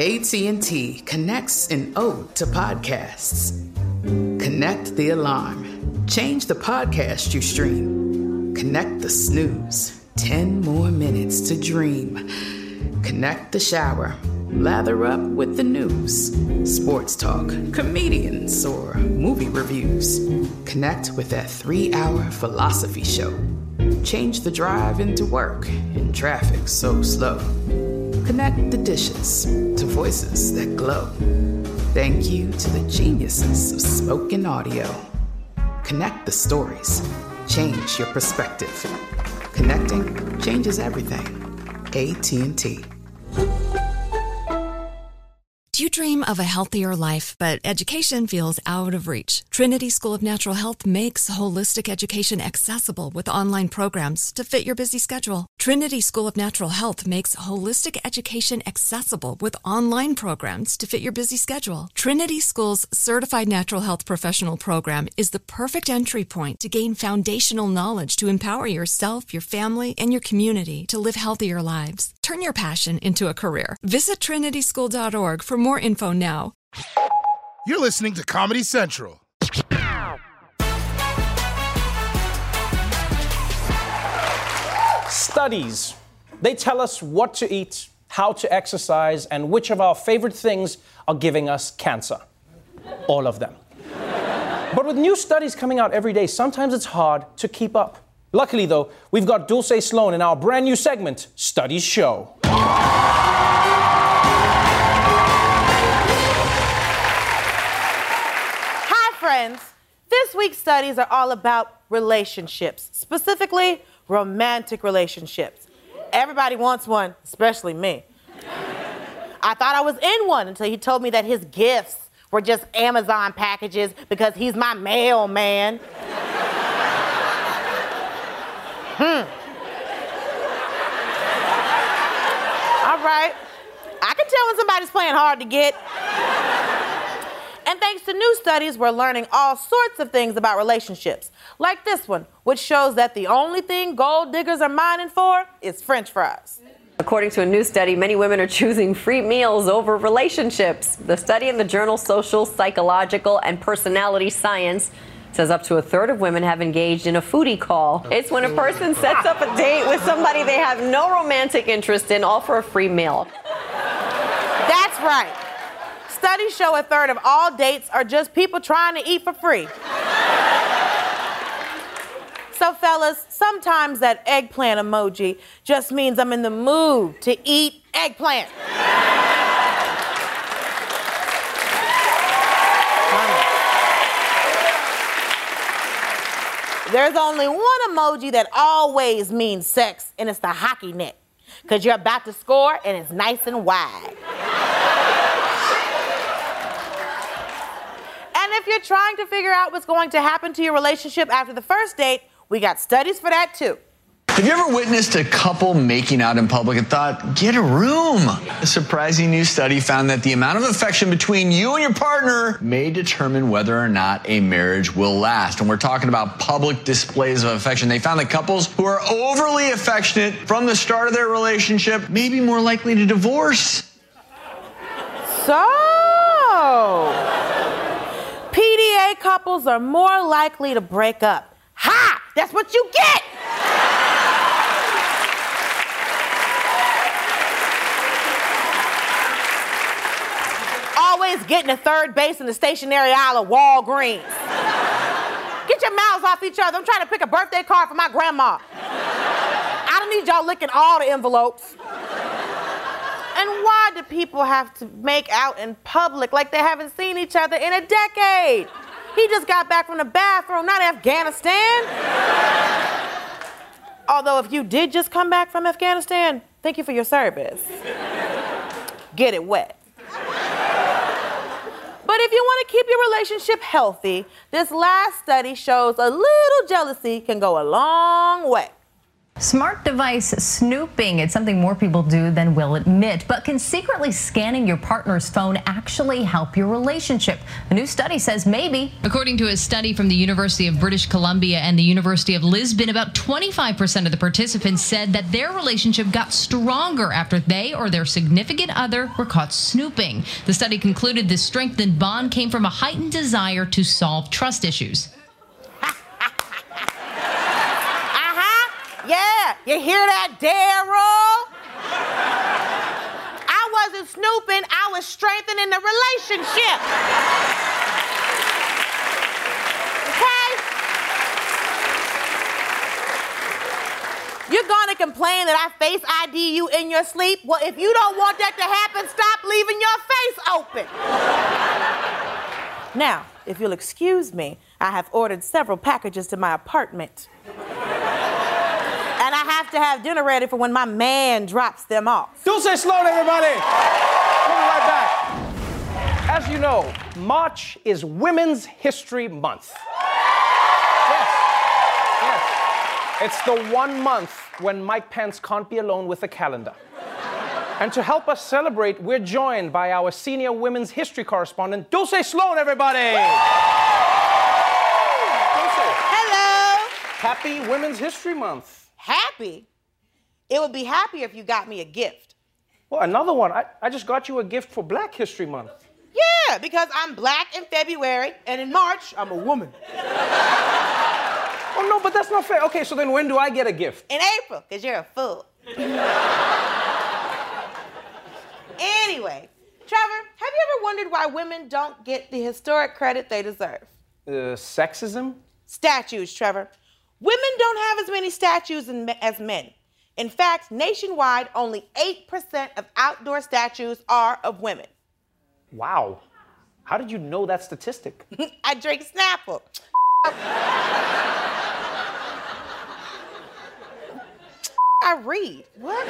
AT&T connects an ode to podcasts. Connect the alarm. Change the podcast you stream. Connect the snooze. 10 more minutes to dream. Connect the shower. Lather up with the news. Sports talk, comedians, or movie reviews. Connect with that 3-hour philosophy show. Change the drive into work in traffic so slow. Connect the dishes to voices that glow. Thank you to the geniuses of spoken audio. Connect the stories. Change your perspective. Connecting changes everything. AT&T. Do you dream of a healthier life, but education feels out of reach? Trinity School of Natural Health makes holistic education accessible with online programs to fit your busy schedule. Trinity School of Natural Health makes holistic education accessible with online programs to fit your busy schedule. Trinity School's Certified Natural Health Professional Program is the perfect entry point to gain foundational knowledge to empower yourself, your family, and your community to live healthier lives. Turn your passion into a career. Visit trinityschool.org for more info now. You're listening to Comedy Central. Studies. They tell us what to eat, how to exercise, and which of our favorite things are giving us cancer. All of them. But with new studies coming out every day, sometimes it's hard to keep up. Luckily, though, we've got Dulce Sloan in our brand new segment, Studies Show. Hi, friends. This week's studies are all about relationships, specifically romantic relationships. Everybody wants one, especially me. I thought I was in one until he told me that his gifts were just Amazon packages because he's my mailman. All right. I can tell when somebody's playing hard to get. And thanks to new studies, we're learning all sorts of things about relationships. Like this one, which shows that the only thing gold diggers are mining for is French fries. According to a new study, many women are choosing free meals over relationships. The study in the journal Social, Psychological, and Personality Science says up to a third of women have engaged in a foodie call. It's when a person sets up a date with somebody they have no romantic interest in, all for a free meal. That's right. Studies show a third of all dates are just people trying to eat for free. So, fellas, sometimes that eggplant emoji just means I'm in the mood to eat eggplant. There's only one emoji that always means sex, and it's the hockey net. Because you're about to score, and it's nice and wide. And if you're trying to figure out what's going to happen to your relationship after the first date, we got studies for that, too. Have you ever witnessed a couple making out in public and thought, get a room? A surprising new study found that the amount of affection between you and your partner may determine whether or not a marriage will last. And we're talking about public displays of affection. They found that couples who are overly affectionate from the start of their relationship may be more likely to divorce. So, PDA couples are more likely to break up. Ha! That's what you get! Always getting to third base in the stationary aisle of Walgreens. Get your mouths off each other. I'm trying to pick a birthday card for my grandma. I don't need y'all licking all the envelopes. And why do people have to make out in public like they haven't seen each other in a decade? He just got back from the bathroom, not Afghanistan. Although if you did just come back from Afghanistan, thank you for your service. Get it wet. But if you want to keep your relationship healthy, this last study shows a little jealousy can go a long way. Smart device snooping. It's something more people do than will admit. But can secretly scanning your partner's phone actually help your relationship? A new study says maybe. According to a study from the University of British Columbia and the University of Lisbon, about 25% of the participants said that their relationship got stronger after they or their significant other were caught snooping. The study concluded this strengthened bond came from a heightened desire to solve trust issues. Yeah, you hear that, Daryl? I wasn't snooping, I was strengthening the relationship. Okay? You're gonna complain that I face ID you in your sleep? Well, if you don't want that to happen, stop leaving your face open. Now, if you'll excuse me, I have ordered several packages to my apartment. And I have to have dinner ready for when my man drops them off. Dulce Sloan, everybody! We'll be right back. As you know, March is Women's History Month. Yes. It's the 1 month when Mike Pence can't be alone with the calendar. And to help us celebrate, we're joined by our senior women's history correspondent, Dulce Sloan, everybody! Dulce. Hello! Happy Women's History Month. Happy? It would be happier if you got me a gift. Well, another one. I just got you a gift for Black History Month. Yeah, because I'm black in February, and in March, I'm a woman. Oh, no, but that's not fair. Okay, so then when do I get a gift? In April, because you're a fool. Anyway, Trevor, have you ever wondered why women don't get the historic credit they deserve? Sexism? Statues, Trevor. Women don't have as many statues as men. In fact, nationwide, only 8% of outdoor statues are of women. Wow. How did you know that statistic? I drink Snapple. I read. What?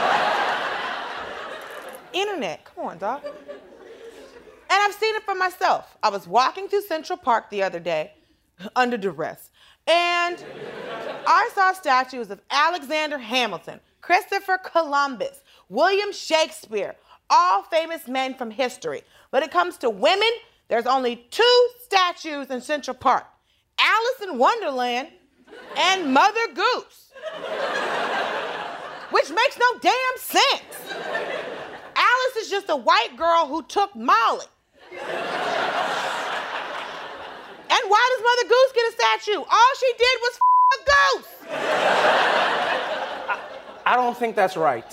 Internet. Come on, dog. And I've seen it for myself. I was walking through Central Park the other day, under duress, and I saw statues of Alexander Hamilton, Christopher Columbus, William Shakespeare, all famous men from history. When it comes to women, there's only 2 statues in Central Park, Alice in Wonderland and Mother Goose, which makes no damn sense. Alice is just a white girl who took Molly. And why does Mother Goose get a statue? All she did was a goose. I don't think that's right.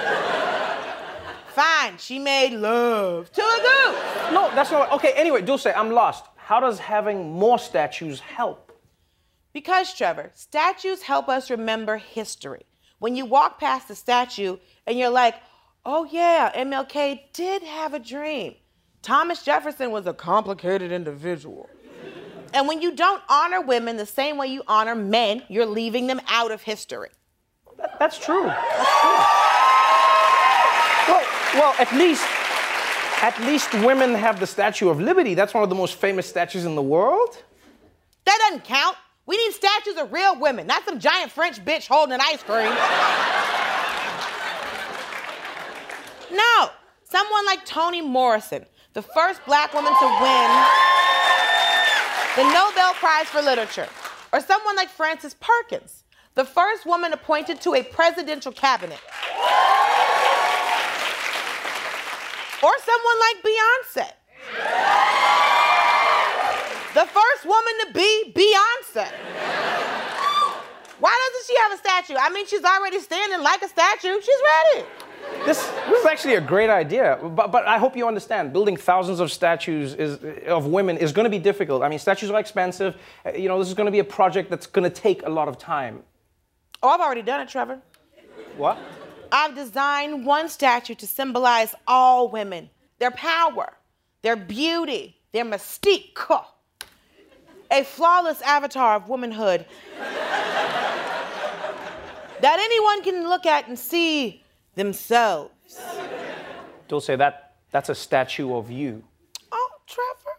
Fine, she made love to a goose. No, that's not. Okay, anyway, Dulce, I'm lost. How does having more statues help? Because, Trevor, statues help us remember history. When you walk past the statue and you're like, oh yeah, MLK did have a dream. Thomas Jefferson was a complicated individual. And when you don't honor women the same way you honor men, you're leaving them out of history. That's true. That's true. Well, at least women have the Statue of Liberty. That's one of the most famous statues in the world. That doesn't count. We need statues of real women, not some giant French bitch holding an ice cream. No, someone like Toni Morrison, the first black woman to win the Nobel Prize for Literature. Or someone like Frances Perkins, the first woman appointed to a presidential cabinet. Or someone like Beyonce, the first woman to be Beyonce. Why doesn't she have a statue? I mean, she's already standing like a statue. She's ready. This is actually a great idea, but I hope you understand, building thousands of statues of women is going to be difficult. I mean, statues are expensive. You know, this is going to be a project that's going to take a lot of time. Oh, I've already done it, Trevor. What? I've designed one statue to symbolize all women, their power, their beauty, their mystique. A flawless avatar of womanhood that anyone can look at and see themselves. Dulce, that's a statue of you. Oh, Trevor.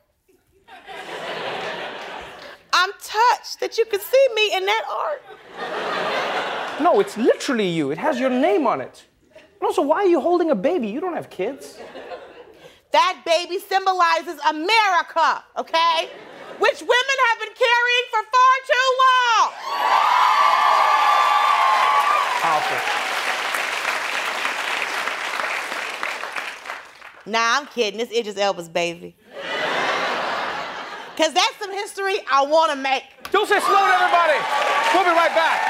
I'm touched that you can see me in that art. No, it's literally you. It has your name on it. And also, why are you holding a baby? You don't have kids. That baby symbolizes America, okay? Which women have been carrying for far too long. Powerful. Nah, I'm kidding. This Idris Elba's baby. Because that's some history I want to make. Don't say slow, everybody. We'll be right back.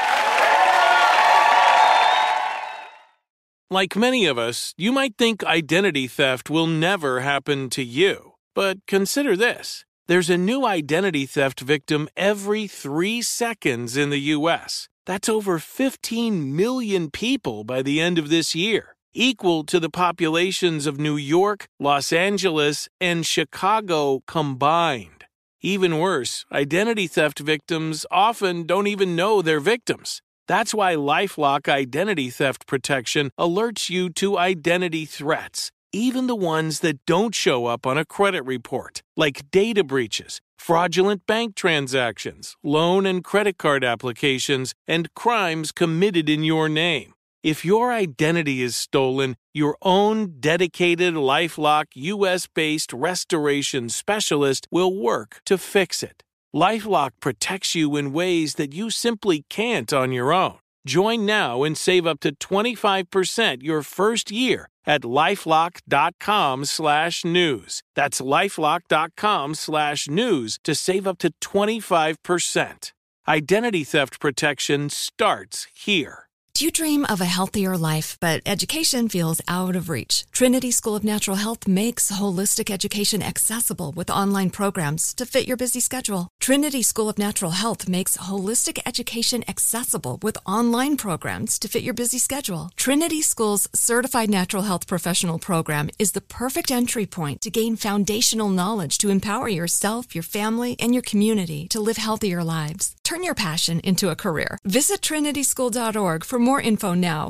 Like many of us, you might think identity theft will never happen to you. But consider this. There's a new identity theft victim every 3 seconds in the U.S. That's over 15 million people by the end of this year, equal to the populations of New York, Los Angeles, and Chicago combined. Even worse, identity theft victims often don't even know they're victims. That's why LifeLock Identity Theft Protection alerts you to identity threats, even the ones that don't show up on a credit report, like data breaches, fraudulent bank transactions, loan and credit card applications, and crimes committed in your name. If your identity is stolen, your own dedicated LifeLock US-based restoration specialist will work to fix it. LifeLock protects you in ways that you simply can't on your own. Join now and save up to 25% your first year at LifeLock.com/news. That's LifeLock.com/news to save up to 25%. Identity theft protection starts here. Do you dream of a healthier life, but education feels out of reach? Trinity School of Natural Health makes holistic education accessible with online programs to fit your busy schedule. Trinity School of Natural Health makes holistic education accessible with online programs to fit your busy schedule. Trinity School's Certified Natural Health Professional Program is the perfect entry point to gain foundational knowledge to empower yourself, your family, and your community to live healthier lives. Turn your passion into a career. Visit trinityschool.org for more info now.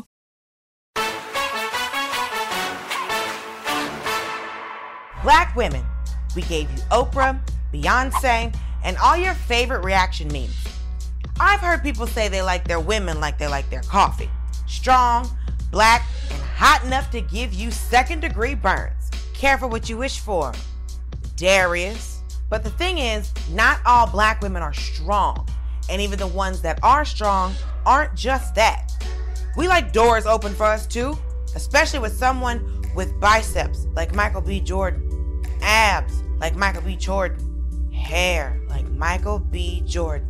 Black women, we gave you Oprah, Beyonce, and all your favorite reaction memes. I've heard people say they like their women like they like their coffee. Strong, black, and hot enough to give you second-degree burns. Careful what you wish for. Darius. But the thing is, not all black women are strong. And even the ones that are strong aren't just that. We like doors open for us too, especially with someone with biceps like Michael B. Jordan, abs like Michael B. Jordan, hair like Michael B. Jordan.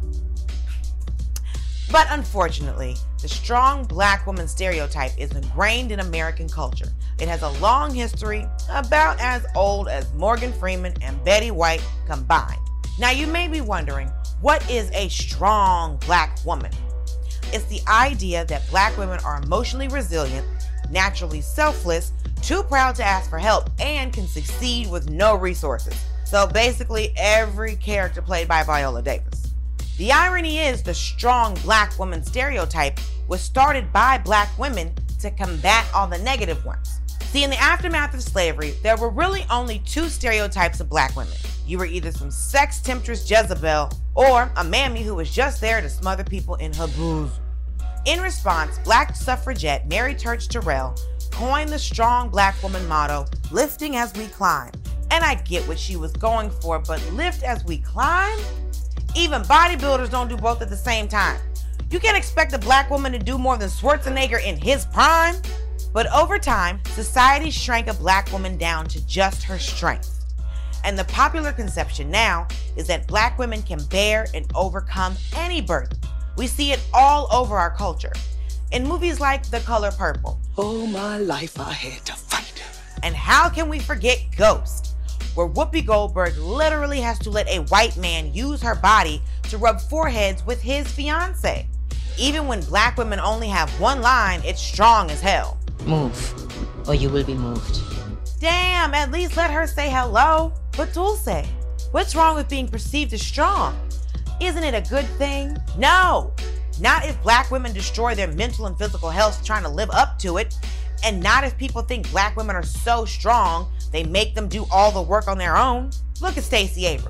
But unfortunately, the strong black woman stereotype is ingrained in American culture. It has a long history, about as old as Morgan Freeman and Betty White combined. Now you may be wondering, what is a strong black woman? It's the idea that black women are emotionally resilient, naturally selfless, too proud to ask for help, and can succeed with no resources. So basically every character played by Viola Davis. The irony is the strong black woman stereotype was started by black women to combat all the negative ones. See, in the aftermath of slavery, there were really only two stereotypes of black women. You were either some sex temptress Jezebel or a mammy who was just there to smother people in her bosom. In response, black suffragette Mary Church Terrell coined the strong black woman motto, lifting as we climb. And I get what she was going for, but lift as we climb? Even bodybuilders don't do both at the same time. You can't expect a black woman to do more than Schwarzenegger in his prime. But over time, society shrank a black woman down to just her strength. And the popular conception now is that black women can bear and overcome any burden. We see it all over our culture. In movies like The Color Purple. All my life I had to fight. And how can we forget Ghost, where Whoopi Goldberg literally has to let a white man use her body to rub foreheads with his fiance. Even when black women only have one line, it's strong as hell. Move, or you will be moved. Damn, at least let her say hello. But Dulce, what's wrong with being perceived as strong? Isn't it a good thing? No, not if black women destroy their mental and physical health trying to live up to it. And not if people think black women are so strong, they make them do all the work on their own. Look at Stacey Abrams.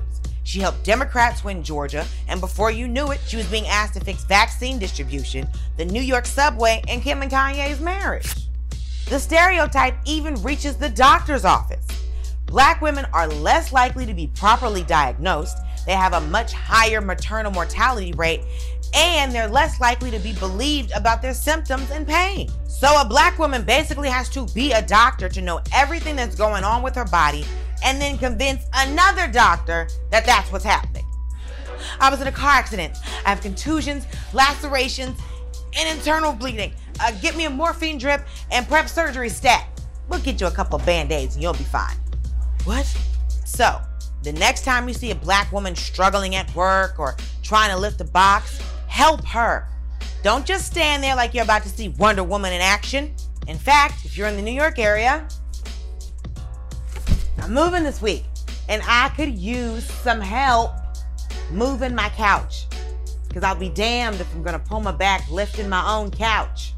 She helped Democrats win Georgia, and before you knew it, she was being asked to fix vaccine distribution, the New York subway, and Kim and Kanye's marriage. The stereotype even reaches the doctor's office. Black women are less likely to be properly diagnosed, they have a much higher maternal mortality rate, and they're less likely to be believed about their symptoms and pain. So a black woman basically has to be a doctor to know everything that's going on with her body and then convince another doctor that that's what's happening. I was in a car accident. I have contusions, lacerations, and internal bleeding. Get me a morphine drip and prep surgery stat. We'll get you a couple of Band-Aids and you'll be fine. What? So, the next time you see a black woman struggling at work or trying to lift a box, help her. Don't just stand there like you're about to see Wonder Woman in action. In fact, if you're in the New York area, I'm moving this week, and I could use some help moving my couch, because I'll be damned if I'm gonna pull my back lifting my own couch.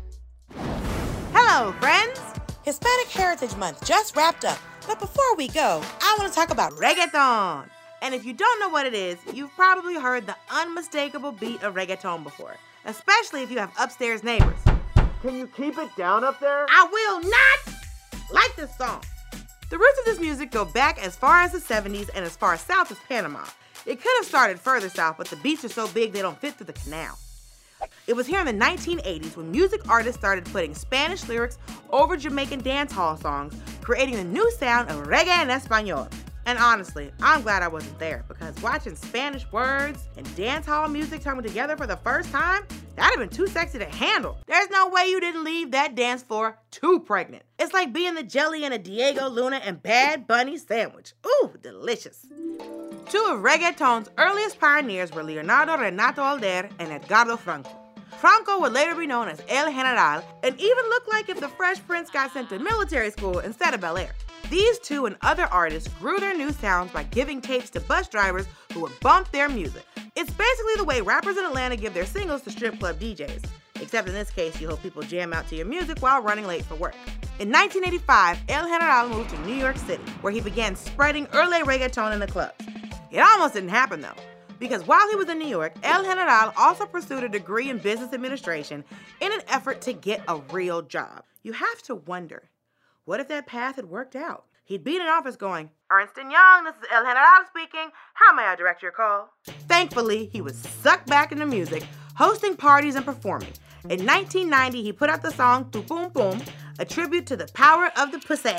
Hello, friends. Hispanic Heritage Month just wrapped up, but before we go, I want to talk about reggaeton. And if you don't know what it is, you've probably heard the unmistakable beat of reggaeton before, especially if you have upstairs neighbors. Can you keep it down up there? I will not like this song. The roots of this music go back as far as the 70s and as far south as Panama. It could have started further south, but the beats are so big they don't fit through the canal. It was here in the 1980s when music artists started putting Spanish lyrics over Jamaican dancehall songs, creating the new sound of reggae en español. And honestly, I'm glad I wasn't there, because watching Spanish words and dancehall music coming together for the first time, that'd have been too sexy to handle. There's no way you didn't leave that dance floor too pregnant. It's like being the jelly in a Diego Luna and Bad Bunny sandwich. Ooh, delicious. Two of reggaeton's earliest pioneers were Leonardo Renato Alder and Edgardo Franco. Franco would later be known as El General and even looked like if the Fresh Prince got sent to military school instead of Bel Air. These two and other artists grew their new sounds by giving tapes to bus drivers who would bump their music. It's basically the way rappers in Atlanta give their singles to strip club DJs. Except in this case, you hope people jam out to your music while running late for work. In 1985, El General moved to New York City, where he began spreading early reggaeton in the clubs. It almost didn't happen though, because while he was in New York, El General also pursued a degree in business administration in an effort to get a real job. You have to wonder, what if that path had worked out? He'd be in an office going, Ernst & Young, this is El General speaking. How may I direct your call? Thankfully, he was sucked back into music, hosting parties and performing. In 1990, he put out the song Tu Pum Pum, a tribute to the power of the pussy.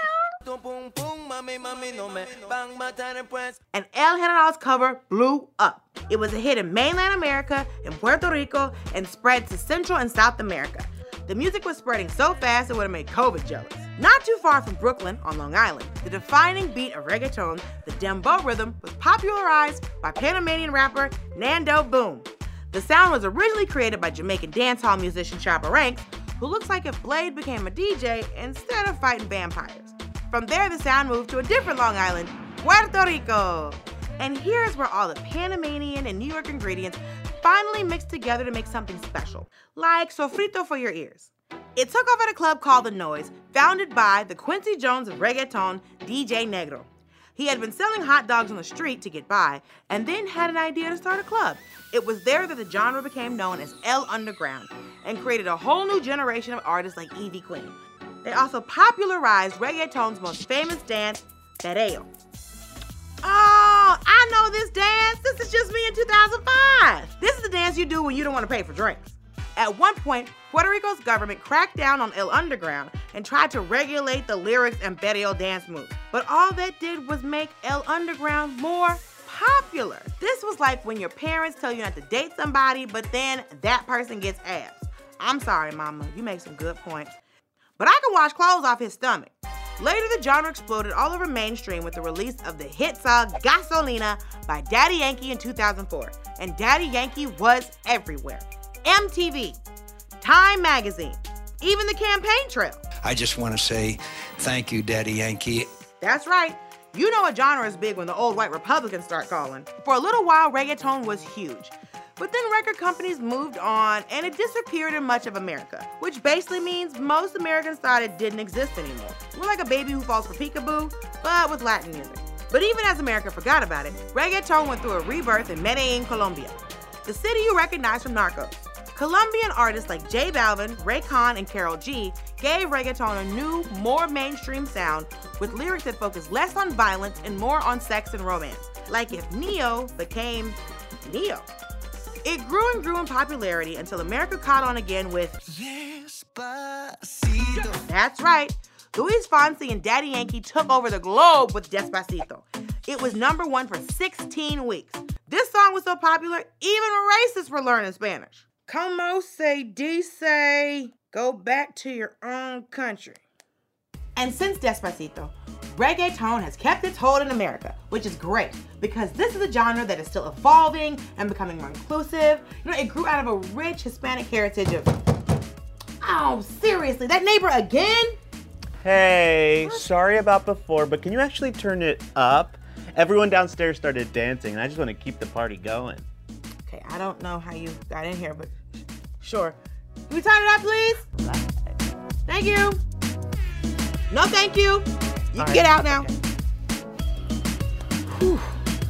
And El General's cover blew up. It was a hit in mainland America, in Puerto Rico, and spread to Central and South America. The music was spreading so fast it would have made COVID jealous. Not too far from Brooklyn, on Long Island, the defining beat of reggaeton, the dembow rhythm, was popularized by Panamanian rapper Nando Boom. The sound was originally created by Jamaican dancehall musician Chopper Ranks, who looks like if Blade became a DJ instead of fighting vampires. From there, the sound moved to a different Long Island, Puerto Rico. And here's where all the Panamanian and New York ingredients finally mixed together to make something special, like sofrito for your ears. It took off at a club called The Noise, founded by the Quincy Jones of reggaeton, DJ Negro. He had been selling hot dogs on the street to get by, and then had an idea to start a club. It was there that the genre became known as El Underground, and created a whole new generation of artists like Evie Queen. They also popularized reggaeton's most famous dance, perreo. Oh, I know this dance. This is just me in 2005. This is the dance you do when you don't want to pay for drinks. At one point, Puerto Rico's government cracked down on El Underground and tried to regulate the lyrics and perreo dance moves. But all that did was make El Underground more popular. This was like when your parents tell you not to date somebody, but then that person gets abs. I'm sorry, mama, you make some good points. But I can wash clothes off his stomach. Later, the genre exploded all over mainstream with the release of the hit song Gasolina by Daddy Yankee in 2004. And Daddy Yankee was everywhere. MTV, Time Magazine, even the campaign trail. I just want to say thank you, Daddy Yankee. That's right. You know a genre is big when the old white Republicans start calling. For a little while, reggaeton was huge. But then record companies moved on and it disappeared in much of America, which basically means most Americans thought it didn't exist anymore. We're like a baby who falls for peekaboo, but with Latin music. But even as America forgot about it, reggaeton went through a rebirth in Medellin, Colombia, the city you recognize from Narcos. Colombian artists like J Balvin, Raycon, and Karol G gave reggaeton a new, more mainstream sound with lyrics that focus less on violence and more on sex and romance, like if Neo became Neo. It grew and grew in popularity until America caught on again with Despacito. That's right. Luis Fonsi and Daddy Yankee took over the globe with Despacito. It was #1 for 16 weeks. This song was so popular, even racists were learning Spanish. Como se dice, go back to your own country. And since Despacito, reggaeton has kept its hold in America, which is great because this is a genre that is still evolving and becoming more inclusive. You know, it grew out of a rich Hispanic heritage of, oh, seriously, that neighbor again? Hey, sorry about before, but can you actually turn it up? Everyone downstairs started dancing, and I just want to keep the party going. Okay, I don't know how you got in here, but sure. Can we turn it up, please? Thank you. No, thank you. You can get out now. Okay. Whew.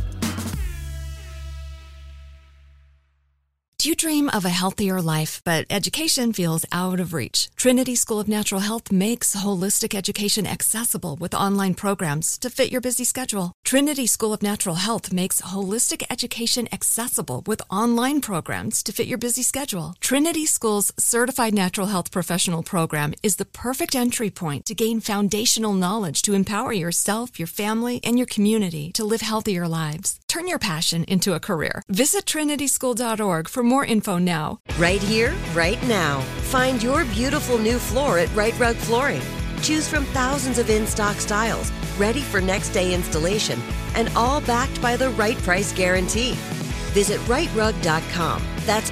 Do you dream of a healthier life, but education feels out of reach? Trinity School of Natural Health makes holistic education accessible with online programs to fit your busy schedule. Trinity School of Natural Health makes holistic education accessible with online programs to fit your busy schedule. Trinity School's Certified Natural Health Professional Program is the perfect entry point to gain foundational knowledge to empower yourself, your family, and your community to live healthier lives. Turn your passion into a career. Visit trinityschool.org for more info now. Right here, right now. Find your beautiful new floor at Right Rug Flooring. Choose from thousands of in-stock styles, ready for next day installation, and all backed by the right price guarantee. Visit rightrug.com. That's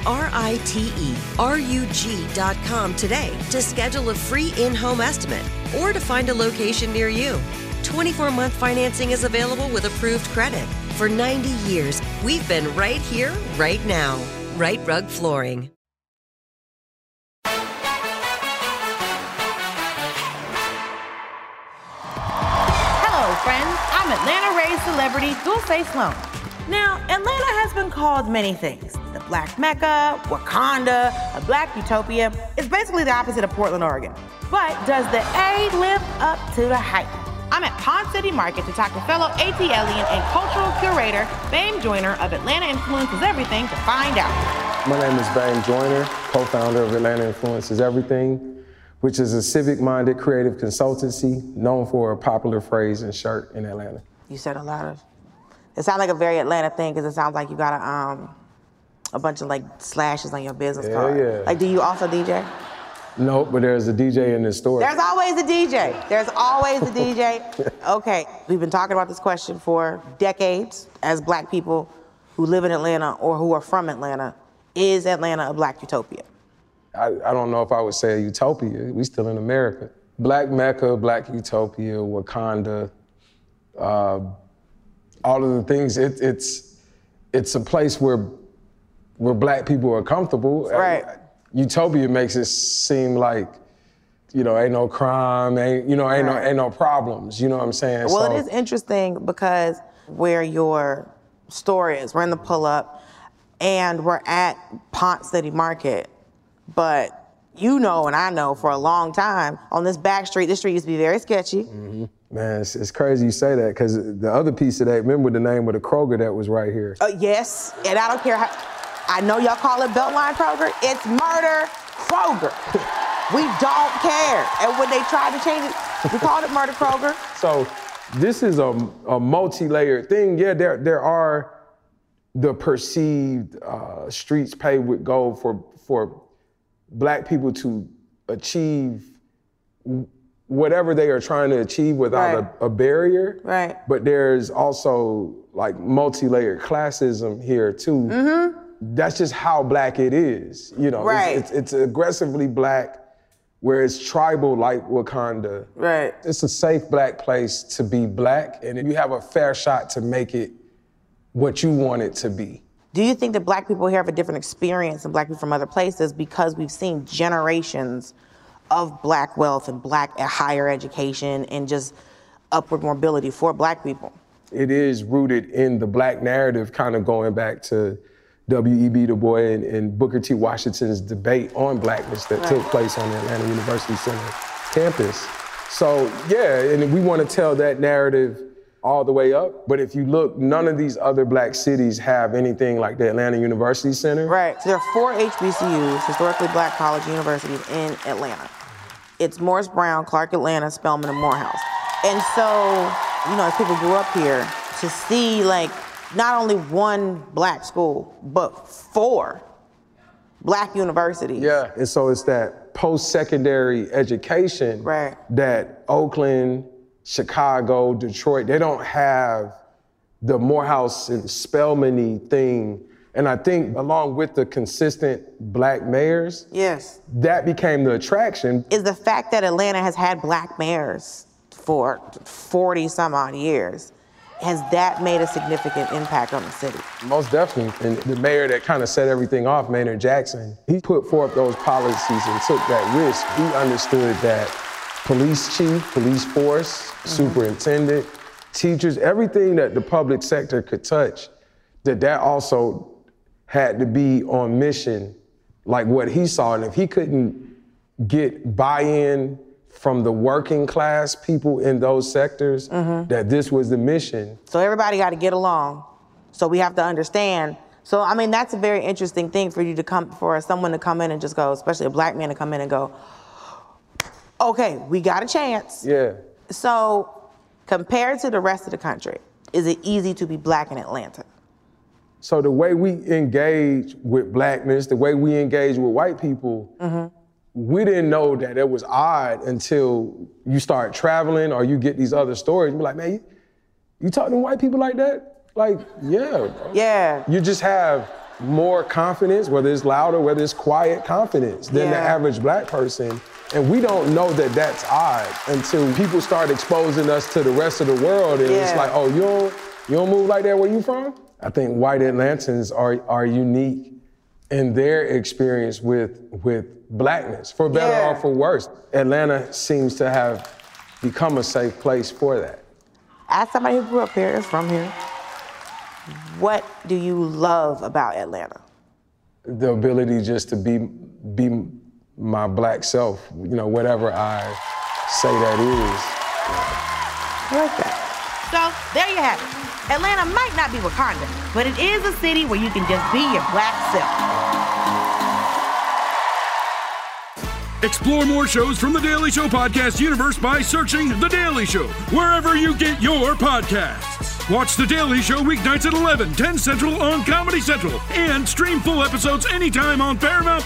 RITERUG.com today to schedule a free in-home estimate or to find a location near you. 24-month financing is available with approved credit. For 90 years, we've been right here, right now. Right Rug Flooring. Hello, friends. I'm Atlanta-raised celebrity Dulce Sloan. Now, Atlanta has been called many things. The Black Mecca, Wakanda, a Black Utopia. It's basically the opposite of Portland, Oregon. But does the A live up to the hype? I'm at Pond City Market to talk to fellow ATLian and cultural curator, Bame Joyner of Atlanta Influences Everything to find out. My name is Bame Joyner, co-founder of Atlanta Influences Everything, which is a civic-minded creative consultancy known for a popular phrase and shirt in Atlanta. You said a lot of, it sounds like a very Atlanta thing because it sounds like you got a bunch of like slashes on your business card. Yeah. Like, do you also DJ? No, but there's a DJ in this store. There's always a DJ. There's always a DJ. Okay, we've been talking about this question for decades as Black people who live in Atlanta or who are from Atlanta. Is Atlanta a Black utopia? I don't know if I would say a utopia. We still in America. Black Mecca, Black Utopia, Wakanda, all of the things. It's a place where Black people are comfortable. Right. Utopia makes it seem like, you know, ain't no crime, ain't no problems. You know what I'm saying? Well, so, it is interesting because where your store is, we're in the pull-up, and we're at Pont City Market, but you know and I know for a long time, on this back street, this street used to be very sketchy. Mm-hmm. Man, it's crazy you say that, because the other piece of that, remember the name of the Kroger that was right here? Yes, and I don't care how, I know y'all call it Beltline Kroger, it's Murder Kroger. We don't care. And when they tried to change it, we called it Murder Kroger. So this is a multi-layered thing. Yeah, there are the perceived streets paved with gold for Black people to achieve whatever they are trying to achieve without a barrier. Right. But there's also like multi-layered classism here too. Mm-hmm. That's just how Black it is. You know, right. It's aggressively Black, where it's tribal like Wakanda. Right. It's a safe Black place to be Black, and you have a fair shot to make it what you want it to be. Do you think that Black people here have a different experience than Black people from other places because we've seen generations of Black wealth and Black higher education and just upward mobility for Black people? it is rooted in the Black narrative, kind of going back to W.E.B. Du Bois and Booker T. Washington's debate on Blackness that took place on the Atlanta University Center campus. So, yeah, and we want to tell that narrative all the way up. But if you look, none of these other Black cities have anything like the Atlanta University Center. Right. So there are 4 HBCUs, historically Black college universities in Atlanta. It's Morris Brown, Clark Atlanta, Spelman, and Morehouse. And so, you know, as people grew up here, to see like not only one Black school, but 4 Black universities. Yeah, and so it's that post-secondary education that Oakland, Chicago, Detroit, they don't have the Morehouse and Spelman-y thing. And I think along with the consistent Black mayors, that became the attraction. Is the fact that Atlanta has had Black mayors for 40 some odd years, has that made a significant impact on the city? Most definitely. And the mayor that kind of set everything off, Maynard Jackson, he put forth those policies and took that risk. He understood that police chief, police force, superintendent, teachers, everything that the public sector could touch, that also had to be on mission like what he saw. And if he couldn't get buy-in from the working class people in those sectors, that this was the mission. So everybody got to get along. So we have to understand. So, I mean, that's a very interesting thing for you to for someone to come in and just go, especially a Black man to come in and go, okay, we got a chance. Yeah. So compared to the rest of the country, is it easy to be Black in Atlanta? So the way we engage with Blackness, the way we engage with white people, we didn't know that it was odd until you start traveling or you get these other stories. You're like, man, you talk to white people like that? Like, yeah. Bro. Yeah. You just have more confidence, whether it's louder, whether it's quiet confidence than the average Black person. And we don't know that that's odd until people start exposing us to the rest of the world. And it's like, oh, you don't move like that where you from? I think white Atlantans are unique in their experience with Blackness, for better or for worse. Atlanta seems to have become a safe place for that. As somebody who grew up here, is from here, what do you love about Atlanta? The ability just to be my Black self, you know, whatever I say that is. I like that. So there you have it. Atlanta might not be Wakanda, but it is a city where you can just be your Black self. Explore more shows from The Daily Show podcast universe by searching The Daily Show wherever you get your podcasts. Watch The Daily Show weeknights at 11, 10 Central on Comedy Central, and stream full episodes anytime on Paramount+.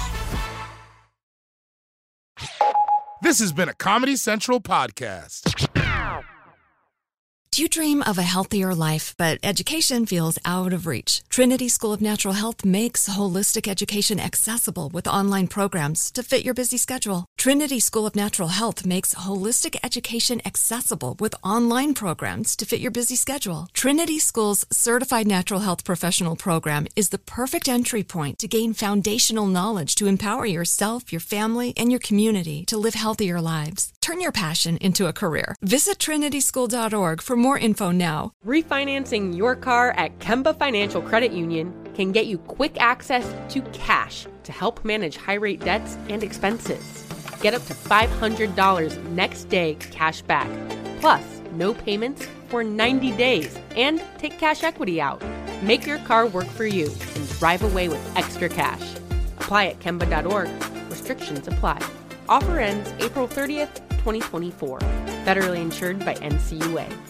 This has been a Comedy Central podcast. Do you dream of a healthier life, but education feels out of reach? Trinity School of Natural Health makes holistic education accessible with online programs to fit your busy schedule. Trinity School of Natural Health makes holistic education accessible with online programs to fit your busy schedule. Trinity School's Certified Natural Health Professional Program is the perfect entry point to gain foundational knowledge to empower yourself, your family, and your community to live healthier lives. Turn your passion into a career. Visit trinityschool.org for more info now. Refinancing your car at Kemba Financial Credit Union can get you quick access to cash to help manage high-rate debts and expenses. Get up to $500 next day cash back, plus no payments for 90 days, and take cash equity out. Make your car work for you and drive away with extra cash. Apply at Kemba.org. Restrictions apply. Offer ends April 30th, 2024. Federally insured by NCUA.